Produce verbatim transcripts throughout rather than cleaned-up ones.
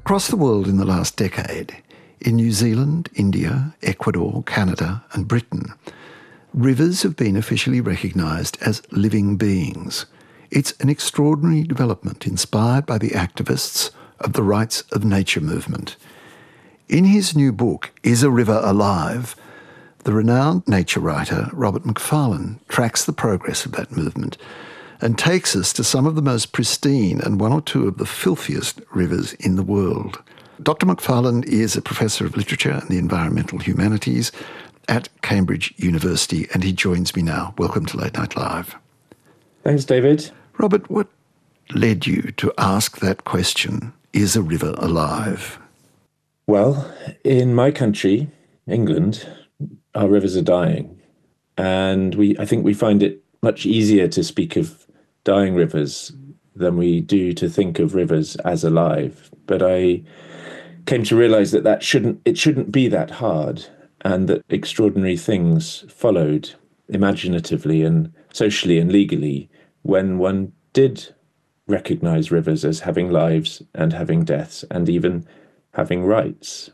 Across the world in the last decade, in New Zealand, India, Ecuador, Canada and Britain, rivers have been officially recognised as living beings. It's an extraordinary development inspired by the activists of the Rights of Nature movement. In his new book, Is a River Alive?, the renowned nature writer Robert Macfarlane tracks the progress of that movement and takes us to some of the most pristine and one or two of the filthiest rivers in the world. Doctor Macfarlane is a professor of literature and the environmental humanities at Cambridge University, and he joins me now. Welcome to Late Night Live. Thanks, David. Robert, what led you to ask that question, is a river alive? Well, in my country, England, our rivers are dying. And we, I think we find it much easier to speak of dying rivers than we do to think of rivers as alive. But I came to realize that, that shouldn't, it shouldn't be that hard, and that extraordinary things followed imaginatively and socially and legally when one did recognize rivers as having lives and having deaths and even having rights.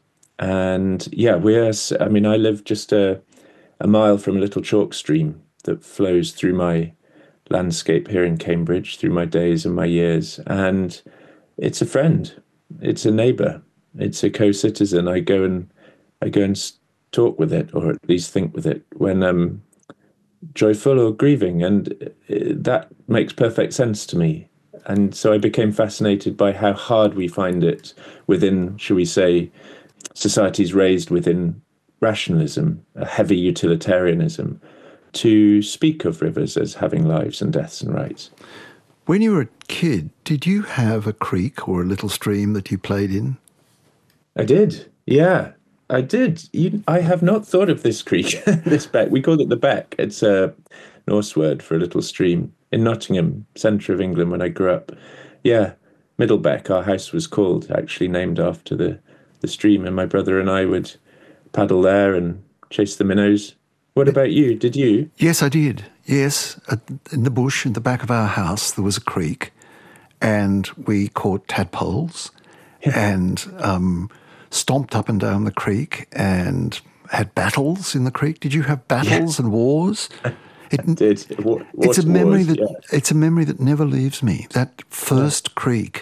And yeah, we're, I mean, I live just a, a mile from a little chalk stream that flows through my landscape here in Cambridge, through my days and my years. And it's a friend, it's a neighbour, it's a co-citizen. I go and I go and talk with it, or at least think with it, when I'm joyful or grieving. And that makes perfect sense to me. And so I became fascinated by how hard we find it within, shall we say, societies raised within rationalism, a heavy utilitarianism, to speak of rivers as having lives and deaths and rights. When you were a kid, did you have a creek or a little stream that you played in? I did, yeah, I did. You, I have not thought of this creek, this beck. We called it the Beck. It's a Norse word for a little stream in Nottingham, centre of England, when I grew up. Yeah, Middlebeck, our house was called, actually named after the, the stream, and my brother and I would paddle there and chase the minnows. What about you? Did you? Yes, I did. Yes, in the bush in the back of our house there was a creek, and we caught tadpoles and um, stomped up and down the creek and had battles in the creek. Did you have battles yeah. and wars? It, I did. War, it's a memory wars, that yeah. it's a memory that never leaves me. That first yeah. creek.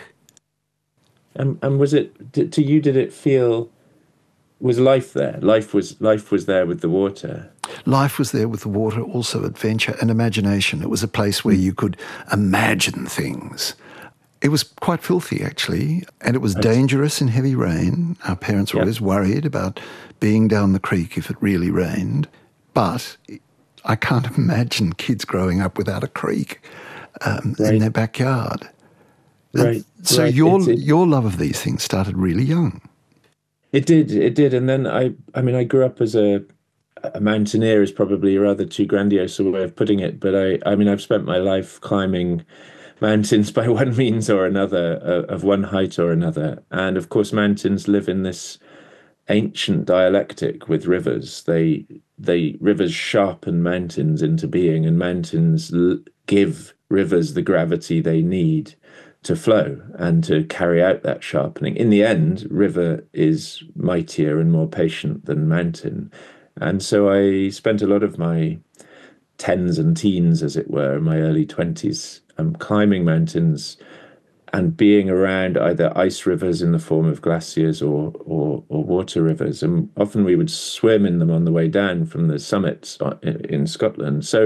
And and was it did, to you? Did it feel? Was life there? Life was life was there with the water. Life was there with the water, also adventure and imagination. It was a place where you could imagine things. It was quite filthy, actually, and it was dangerous in heavy rain. Our parents were yep. always worried about being down the creek if it really rained. But I can't imagine kids growing up without a creek um, right. in their backyard. Right. And so right. your it's, it, your love of these things started really young. It did, it did. And then I, I mean, I grew up as a, a mountaineer is probably a rather too grandiose a way of putting it. But I, I mean, I've spent my life climbing mountains by one means or another, uh, of one height or another. And of course, mountains live in this ancient dialectic with rivers. They, they rivers sharpen mountains into being, and mountains l- give rivers the gravity they need to flow and to carry out that sharpening. In the end, river is mightier and more patient than mountain. And so I spent a lot of my tens and teens, as it were, in my early twenties, um, climbing mountains and being around either ice rivers in the form of glaciers or, or, or water rivers. And often we would swim in them on the way down from the summits in Scotland. So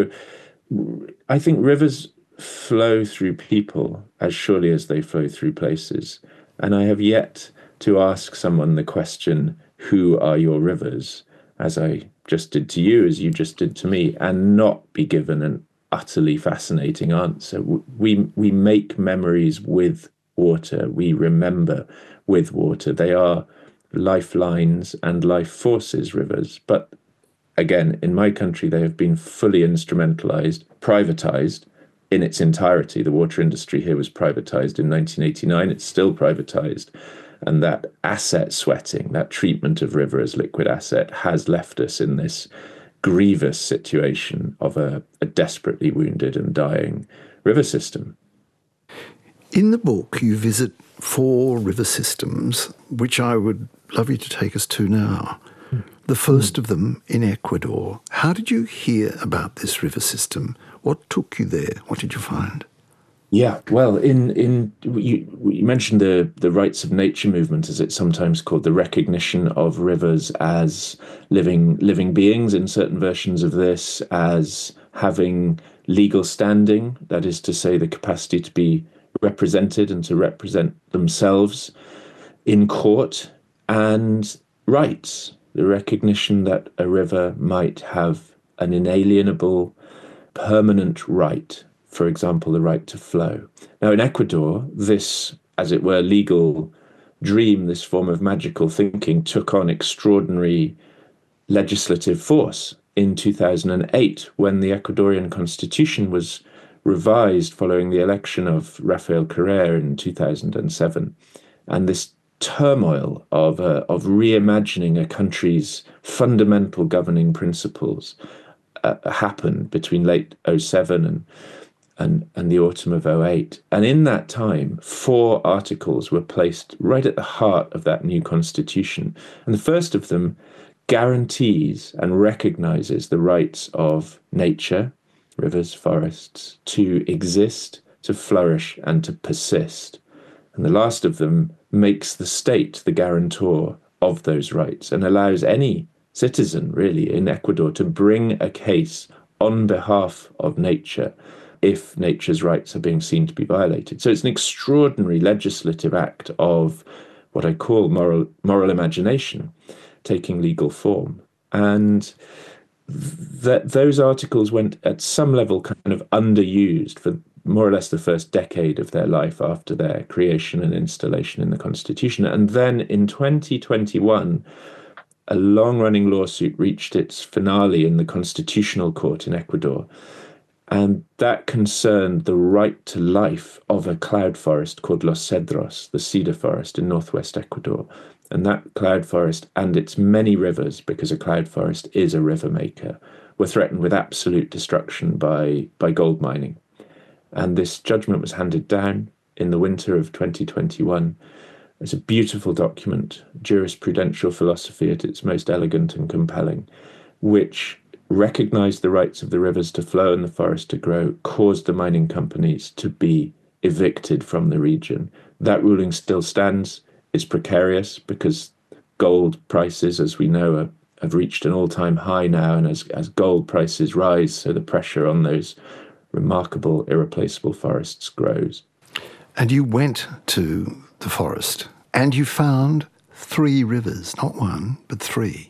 I think rivers flow through people as surely as they flow through places. And I have yet to ask someone the question, who are your rivers, as I just did to you, as you just did to me, and not be given an utterly fascinating answer. We, we make memories with water. We remember with water. They are lifelines and life forces, rivers. But again, in my country, they have been fully instrumentalized, privatized, in its entirety. The water industry here was privatized in nineteen eighty-nine. It's still privatized. And that asset sweating, that treatment of river as liquid asset, has left us in this grievous situation of a, a desperately wounded and dying river system. In the book, you visit four river systems, which I would love you to take us to now. The first mm. of them in Ecuador. How did you hear about this river system? What took you there? What did you find? Yeah, well, in in you, you mentioned the the rights of nature movement, as it's sometimes called, the recognition of rivers as living living beings in certain versions of this, as having legal standing, that is to say, the capacity to be represented and to represent themselves in court, and rights, the recognition that a river might have an inalienable, permanent right. For example, the right to flow. Now, in Ecuador, this, as it were, legal dream, this form of magical thinking, took on extraordinary legislative force in two thousand eight, when the Ecuadorian constitution was revised following the election of Rafael Correa in two thousand seven. And this turmoil of, uh, of reimagining a country's fundamental governing principles uh, happened between late oh seven and And, and the autumn of oh eight. And in that time, four articles were placed right at the heart of that new constitution. And the first of them guarantees and recognizes the rights of nature, rivers, forests, to exist, to flourish, and to persist. And the last of them makes the state the guarantor of those rights and allows any citizen, really, in Ecuador to bring a case on behalf of nature if nature's rights are being seen to be violated. So it's an extraordinary legislative act of what I call moral moral imagination taking legal form. And that those articles went at some level kind of underused for more or less the first decade of their life after their creation and installation in the Constitution. And then in twenty twenty-one, a long-running lawsuit reached its finale in the Constitutional Court in Ecuador. And that concerned the right to life of a cloud forest called Los Cedros, the cedar forest in northwest Ecuador. And that cloud forest and its many rivers, because a cloud forest is a river maker, were threatened with absolute destruction by, by gold mining. And this judgment was handed down in the winter of twenty twenty-one. It's a beautiful document, jurisprudential philosophy at its most elegant and compelling, which recognized the rights of the rivers to flow and the forest to grow, caused the mining companies to be evicted from the region. That ruling still stands. It's precarious because gold prices, as we know, are, have reached an all-time high now. And as, as gold prices rise, so the pressure on those remarkable, irreplaceable forests grows. And you went to the forest and you found three rivers, not one, but three.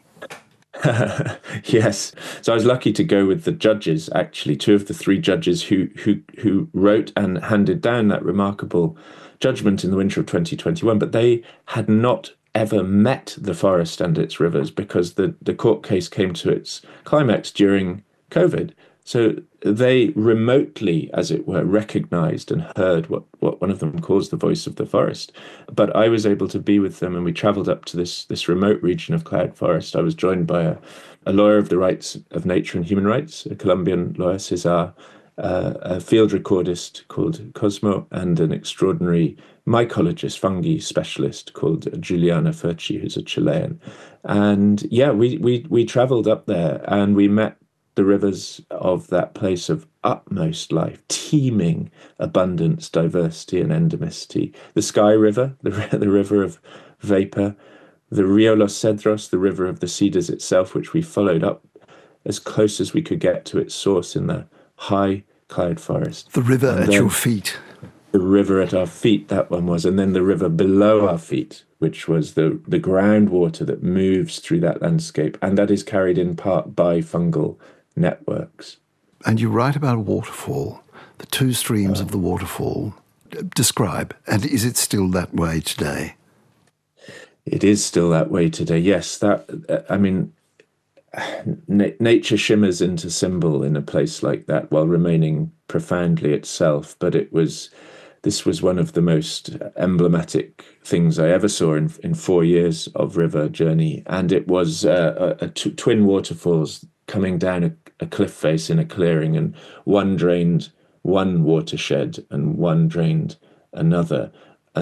Yes. So I was lucky to go with the judges, actually, two of the three judges who who who wrote and handed down that remarkable judgment in the winter of twenty twenty-one. But they had not ever met the forest and its rivers because the, the court case came to its climax during COVID. So they remotely, as it were, recognized and heard what, what one of them calls the voice of the forest. But I was able to be with them, and we traveled up to this this remote region of cloud forest. I was joined by a, a lawyer of the rights of nature and human rights, a Colombian lawyer, Cesar, uh, a field recordist called Cosmo, and an extraordinary mycologist, fungi specialist called Juliana Furci, who's a Chilean. And yeah, we we we traveled up there and we met the rivers of that place of utmost life, teeming abundance, diversity, and endemicity. The Sky River, the, the river of vapor, the Rio Los Cedros, the river of the cedars itself, which we followed up as close as we could get to its source in the high cloud forest. The river and at your feet. The river at our feet, that one was. And then the river below our feet, which was the, the groundwater that moves through that landscape. And that is carried in part by fungal networks. And you write about a waterfall, the two streams uh, of the waterfall. Describe, and is it still that way today? It is still that way today, yes. That I mean, na- nature shimmers into symbol in a place like that while remaining profoundly itself. But it was, this was one of the most emblematic things I ever saw in, in four years of river journey. And it was uh, a, a t- twin waterfalls coming down a, a cliff face in a clearing, and one drained one watershed and one drained another. And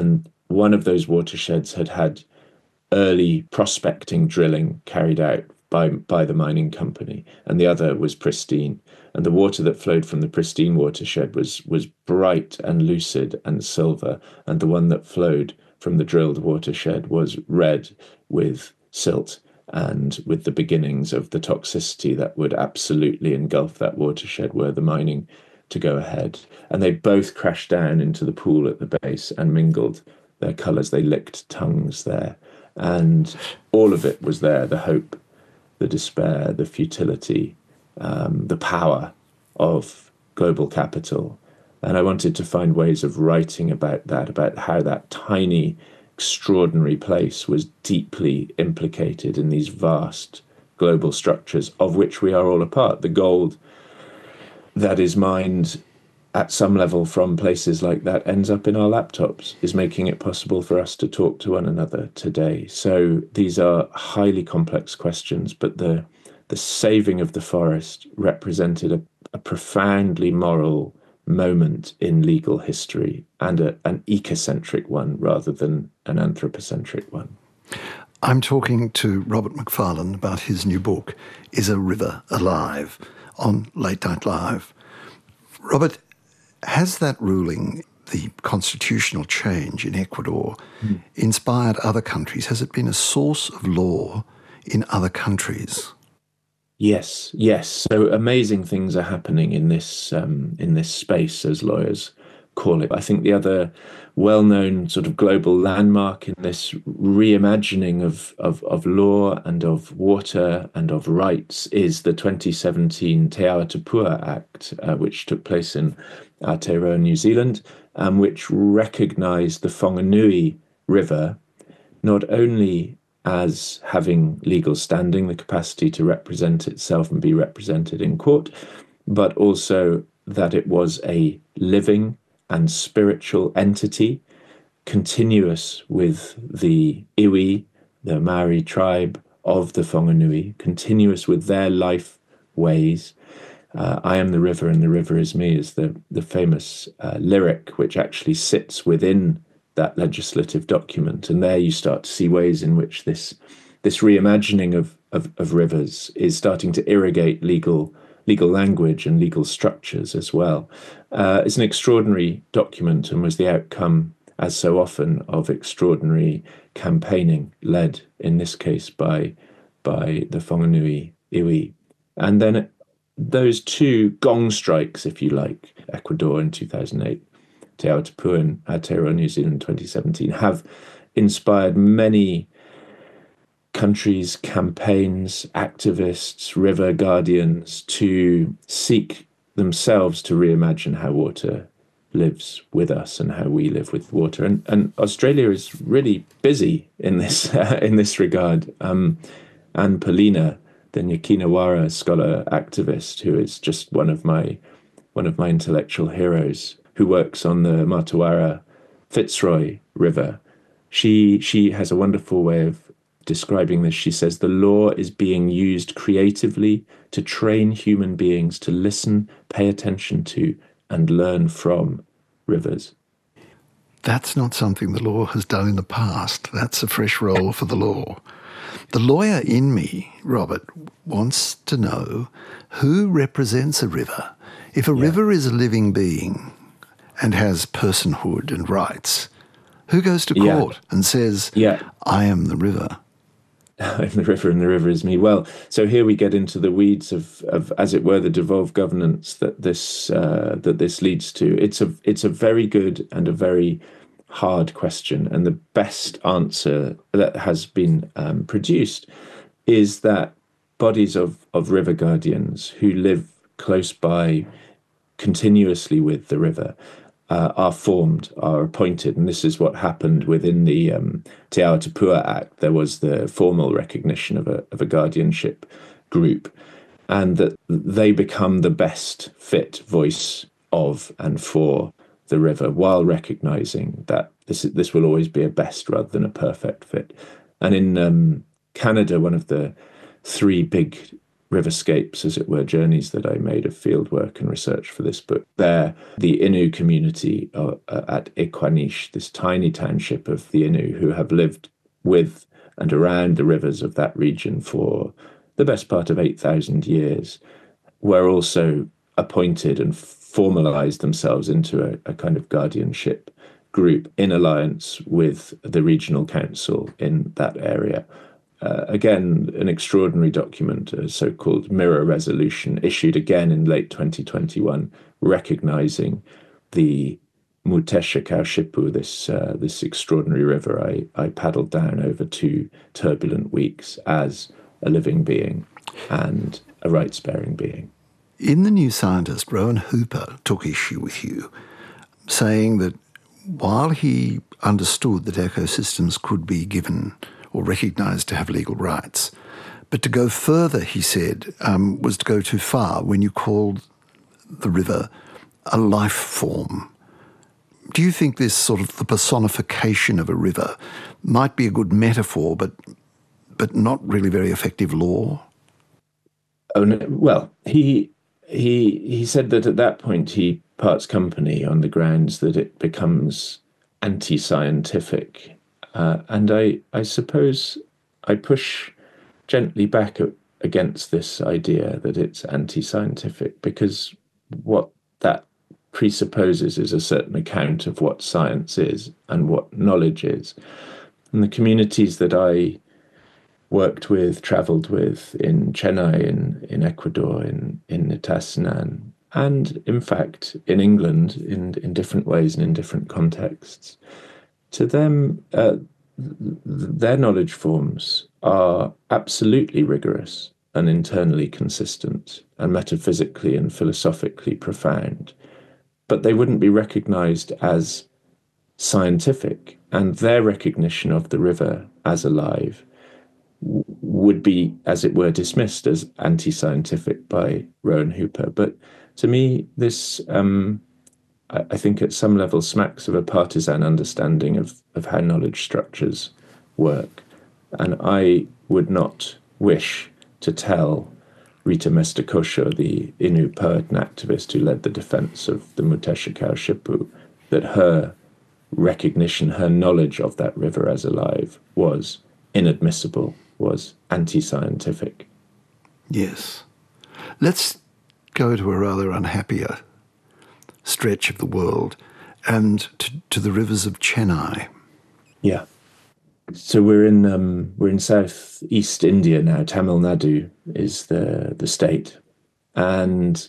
one of those watersheds had had early prospecting drilling carried out by by the mining company, and the other was pristine. And the water that flowed from the pristine watershed was was bright and lucid and silver, and the one that flowed from the drilled watershed was red with silt and with the beginnings of the toxicity that would absolutely engulf that watershed were the mining to go ahead. And they both crashed down into the pool at the base and mingled their colours. They licked tongues there. And all of it was there, the hope, the despair, the futility, um, the power of global capital. And I wanted to find ways of writing about that, about how that tiny, extraordinary place was deeply implicated in these vast global structures of which we are all a part. The gold that is mined at some level from places like that ends up in our laptops, is making it possible for us to talk to one another today. So these are highly complex questions, but the the saving of the forest represented a, a profoundly moral moment in legal history, and a, an ecocentric one rather than an anthropocentric one. I'm talking to Robert Macfarlane about his new book, Is a River Alive?, on Late Night Live. Robert, has that ruling, the constitutional change in Ecuador, mm. inspired other countries? Has it been a source of law in other countries? Yes, yes. So amazing things are happening in this um, in this space, as lawyers call it. I think the other well-known sort of global landmark in this reimagining of, of, of law and of water and of rights is the twenty seventeen Te Autapua Act, uh, which took place in Aotearoa, New Zealand, um, which recognised the Whanganui River not only as having legal standing, the capacity to represent itself and be represented in court, but also that it was a living and spiritual entity, continuous with the Iwi, the Maori tribe of the Whanganui, continuous with their life ways. Uh, I am the river and the river is me is the, the famous uh, lyric, which actually sits within that legislative document. And there you start to see ways in which this this reimagining of, of, of rivers is starting to irrigate legal legal language and legal structures as well. Uh, it's an extraordinary document and was the outcome, as so often, of extraordinary campaigning led, in this case, by, by the Whanganui Iwi. And then those two gong strikes, if you like, Ecuador in two thousand eight, Te Autapua and Aotearoa, New Zealand in twenty seventeen, have inspired many countries, campaigns, activists, river guardians to seek themselves to reimagine how water lives with us and how we live with water. And, and Australia is really busy in this uh, in this regard. Um, Anne Polina, the Nyakinawara scholar activist, who is just one of my one of my intellectual heroes, who works on the Matawara Fitzroy River. She she has a wonderful way of describing this. She says the law is being used creatively to train human beings to listen, pay attention to, and learn from rivers. That's not something the law has done in the past. That's a fresh role for the law. The lawyer in me, Robert, wants to know who represents a river. If a yeah. river is a living being and has personhood and rights, who goes to court yeah. and says, yeah. I am the river? I'm the river and the river is me. Well, so here we get into the weeds of, of as it were, the devolved governance that this uh, that this leads to. It's a it's a very good and a very hard question, and the best answer that has been um, produced is that bodies of of river guardians who live close by, continuously with the river, Uh, are formed, are appointed, and this is what happened within the um, Te Autapua Act. There was the formal recognition of a of a guardianship group, and that they become the best fit voice of and for the river, while recognizing that this this will always be a best rather than a perfect fit. And in um, Canada, one of the three big riverscapes, as it were, journeys that I made of fieldwork and research for this book. There, the Innu community uh, at Equaniche, this tiny township of the Innu who have lived with and around the rivers of that region for the best part of eight thousand years, were also appointed and formalized themselves into a, a kind of guardianship group in alliance with the regional council in that area. Uh, again, an extraordinary document, a so-called mirror resolution, issued again in late twenty twenty-one, recognizing the Mutesha Kaushipu, this uh, this extraordinary river I, I paddled down over two turbulent weeks, as a living being and a rights-bearing being. In The New Scientist, Rowan Hooper took issue with you, saying that while he understood that ecosystems could be given or recognised to have legal rights, but to go further, he said, um, was to go too far when you called the river a life form. Do you think this sort of the personification of a river might be a good metaphor, but but not really very effective law? Oh no, well, he he he said that at that point he parts company on the grounds that it becomes anti-scientific, uh, and I I suppose I push gently back against this idea that it's anti-scientific, because what that presupposes is a certain account of what science is and what knowledge is. And the communities that I worked with, travelled with in Chennai, in, in Ecuador, in, in Nitassinan, and in fact in England in, in different ways and in different contexts, to them, uh, their knowledge forms are absolutely rigorous and internally consistent and metaphysically and philosophically profound, but they wouldn't be recognised as scientific, and their recognition of the river as alive w- would be, as it were, dismissed as anti-scientific by Rowan Hooper. But to me, this, um, I, I think at some level, smacks of a partisan understanding of, of how knowledge structures work. And I would not wish to tell Rita Mestakosho, the Innu poet and activist who led the defense of the Mutesha Kaushipu, that her recognition, her knowledge of that river as alive was inadmissible, was anti-scientific. Yes. Let's go to a rather unhappier stretch of the world and to, to the rivers of Chennai. Yeah. So we're in um, we're in southeast India now. Tamil Nadu is the the state, and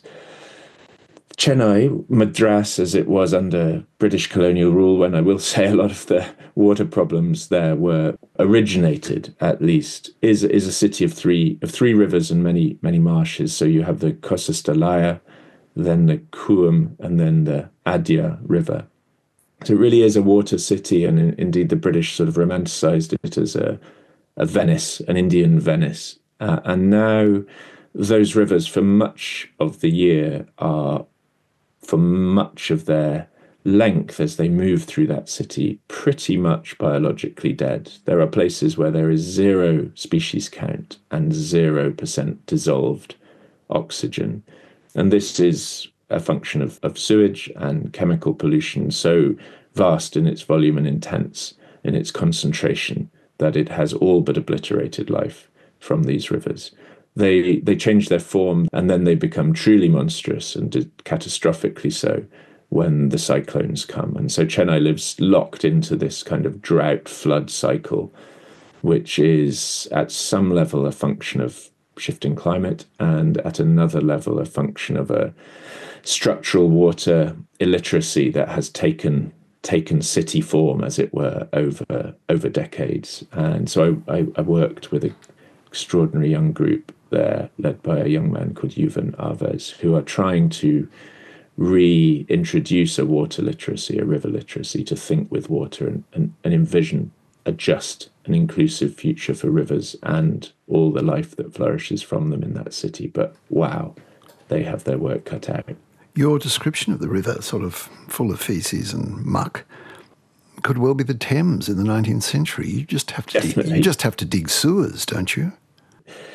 Chennai, Madras, as it was under British colonial rule, when I will say a lot of the water problems there were originated, at least, is is a city of three of three rivers and many many marshes. So you have the Kosastalaya, then the Coombe, and then the Adya River. So it really is a water city, and in, indeed the British sort of romanticized it as a, a Venice, an Indian Venice. Uh, and now those rivers for much of the year are, for much of their length as they move through that city, pretty much biologically dead. There are places where there is zero species count and zero percent dissolved oxygen. And this is a function of, of sewage and chemical pollution so vast in its volume and intense in its concentration that it has all but obliterated life from these rivers. They they change their form, and then they become truly monstrous and catastrophically so when the cyclones come. And so Chennai lives locked into this kind of drought flood cycle, which is at some level a function of shifting climate, and at another level a function of a structural water illiteracy that has taken taken city form, as it were, over over decades. And so I, I, I worked with an extraordinary young group there, led by a young man called Yuvan Aves, who are trying to reintroduce a water literacy, a river literacy, to think with water and, and, and envision a just and inclusive future for rivers and all the life that flourishes from them in that city. But wow, they have their work cut out. Your description of the river, sort of full of feces and muck, could well be the Thames in the nineteenth century. You just have to dig, you just have to dig sewers, don't you?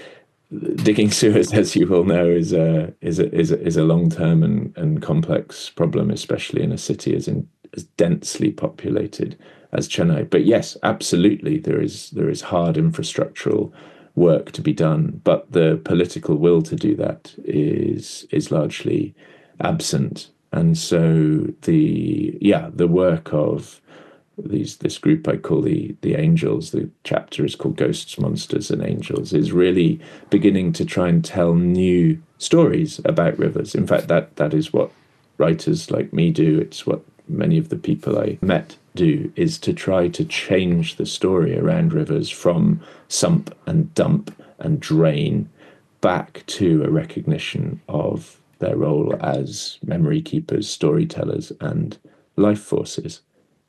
digging sewers, as you all know, is a is a is a, is a long term and, and complex problem, especially in a city as in, as densely populated as Chennai. But yes, absolutely, there is there is hard infrastructural work to be done, but the political will to do that is is largely absent. And so the yeah the work of these this group I call the the Angels, the chapter is called Ghosts, Monsters and Angels, is really beginning to try and tell new stories about rivers. In fact, that that is what writers like me do. It's what many of the people I met do, is to try to change the story around rivers from sump and dump and drain back to a recognition of their role as memory keepers, storytellers and life forces.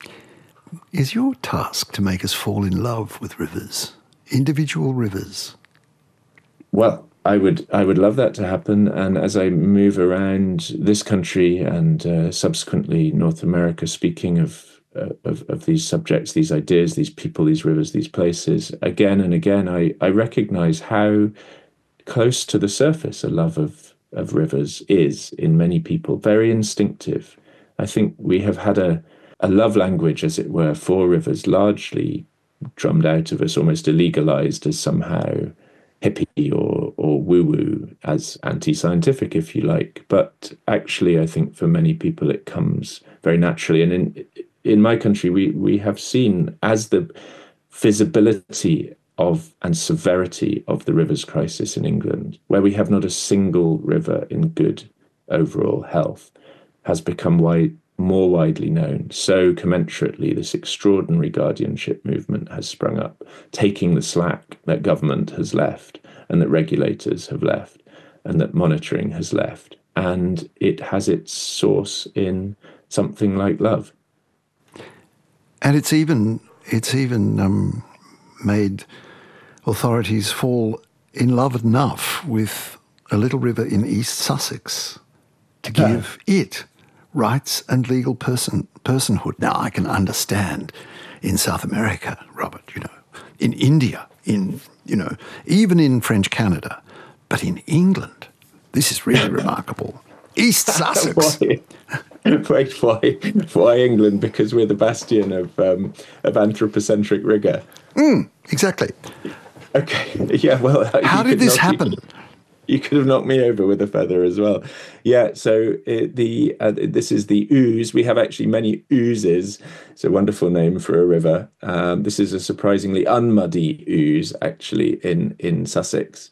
Is your task to make us fall in love with rivers, individual rivers? Well, I would I would love that to happen. And as I move around this country and uh, subsequently North America, speaking of, uh, of of these subjects, these ideas, these people, these rivers, these places, again and again, I, I recognize how close to the surface a love of, of rivers is in many people, very instinctive. I think we have had a, a love language, as it were, for rivers, largely drummed out of us, almost illegalized as somehow hippie or or woo-woo, as anti-scientific, if you like. But actually, I think for many people it comes very naturally. And in in my country, we we have seen, as the visibility of and severity of the rivers crisis in England, where we have not a single river in good overall health, has become wide, more widely known. So commensurately, this extraordinary guardianship movement has sprung up, taking the slack that government has left and that regulators have left and that monitoring has left. And it has its source in something like love. And it's even it's even um, made authorities fall in love enough with a little river in East Sussex to give uh. it rights and legal person personhood. Now, I can understand in South America, Robert, you know, in India, in, you know, even in French Canada, but in England, this is really remarkable. East Sussex. Wait, why? Why England? Because we're the bastion of um, of anthropocentric rigor. Mm, exactly. Okay. Yeah. Well, how did this happen? You, you could have knocked me over with a feather as well. Yeah. So it, the uh, this is the Ouse. We have actually many ouzes. It's a wonderful name for a river. Um, this is a surprisingly unmuddy ooze, actually, in in Sussex.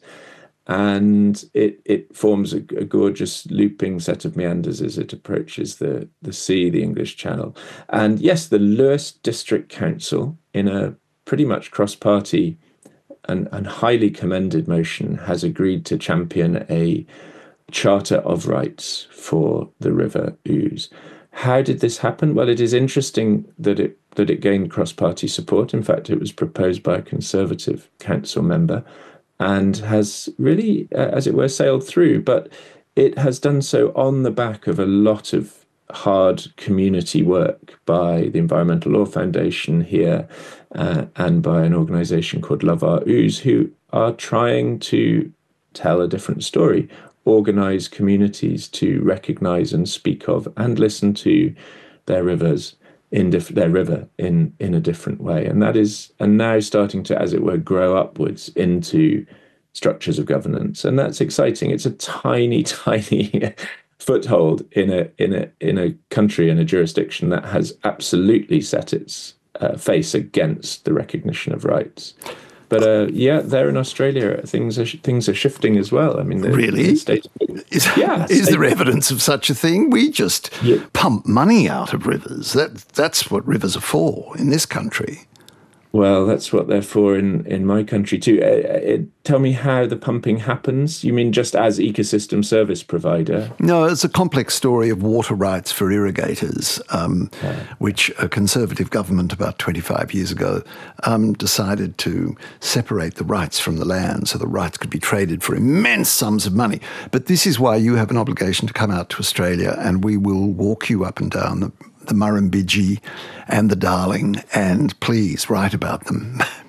And it it forms a, a gorgeous looping set of meanders as it approaches the, the sea, the English Channel. And yes, the Lewes District Council, in a pretty much cross-party and, and highly commended motion, has agreed to champion a Charter of Rights for the River Ouse. How did this happen? Well, it is interesting that it that it gained cross-party support. In fact, it was proposed by a Conservative council member, and has really, uh, as it were, sailed through. But it has done so on the back of a lot of hard community work by the Environmental Law Foundation here uh, and by an organisation called Love Our Ouse, who are trying to tell a different story, organise communities to recognise and speak of and listen to their rivers in diff- their river in in a different way. And that is and now starting to, as it were, grow upwards into structures of governance. And that's exciting. It's a tiny, tiny foothold in a in a in a country, in a jurisdiction that has absolutely set its uh, face against the recognition of rights. But uh, yeah, there in Australia, things are things are shifting as well. I mean, the, really, the state, is, yeah, is state, there evidence of such a thing? We just yeah. pump money out of rivers. That that's what rivers are for in this country. Well, that's what they're for in, in my country too. Uh, uh, tell me how the pumping happens. You mean just as ecosystem service provider? No, it's a complex story of water rights for irrigators, um, yeah. which a Conservative government about twenty-five years ago um, decided to separate the rights from the land so the rights could be traded for immense sums of money. But this is why you have an obligation to come out to Australia, and we will walk you up and down the the Murrumbidgee and the Darling, and please write about them.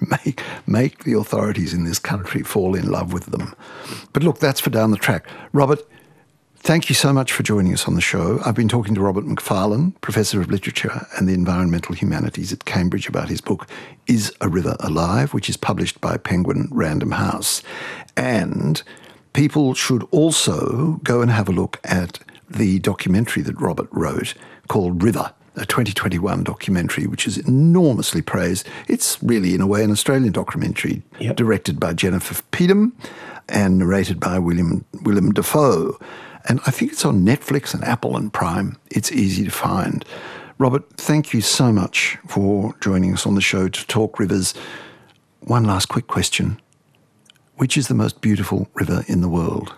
make, make the authorities in this country fall in love with them. But look, that's for down the track. Robert, thank you so much for joining us on the show. I've been talking to Robert Macfarlane, Professor of Literature and the Environmental Humanities at Cambridge, about his book, Is a River Alive?, which is published by Penguin Random House. And people should also go and have a look at the documentary that Robert wrote called River, a twenty twenty-one documentary, which is enormously praised. It's really, in a way, an Australian documentary, yep. directed by Jennifer Peedham and narrated by William Willem Dafoe. And I think it's on Netflix and Apple and Prime. It's easy to find. Robert, thank you so much for joining us on the show to talk rivers. One last quick question. Which is the most beautiful river in the world?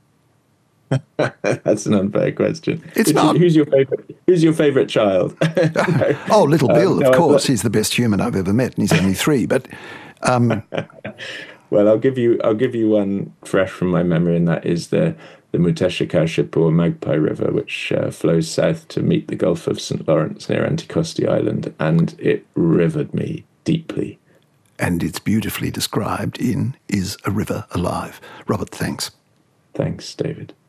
That's an unfair question. It's who's, not. Who's your favorite? Who's your favorite child? no. Oh, little Bill, um, no, of course. He's the best human I've ever met, and he's only three. But um... well, I'll give you. I'll give you one fresh from my memory, and that is the the Muteshekaship or Magpie River, which uh, flows south to meet the Gulf of Saint Lawrence near Anticosti Island, and it rivered me deeply. And it's beautifully described in Is a River Alive? Robert, thanks. Thanks, David.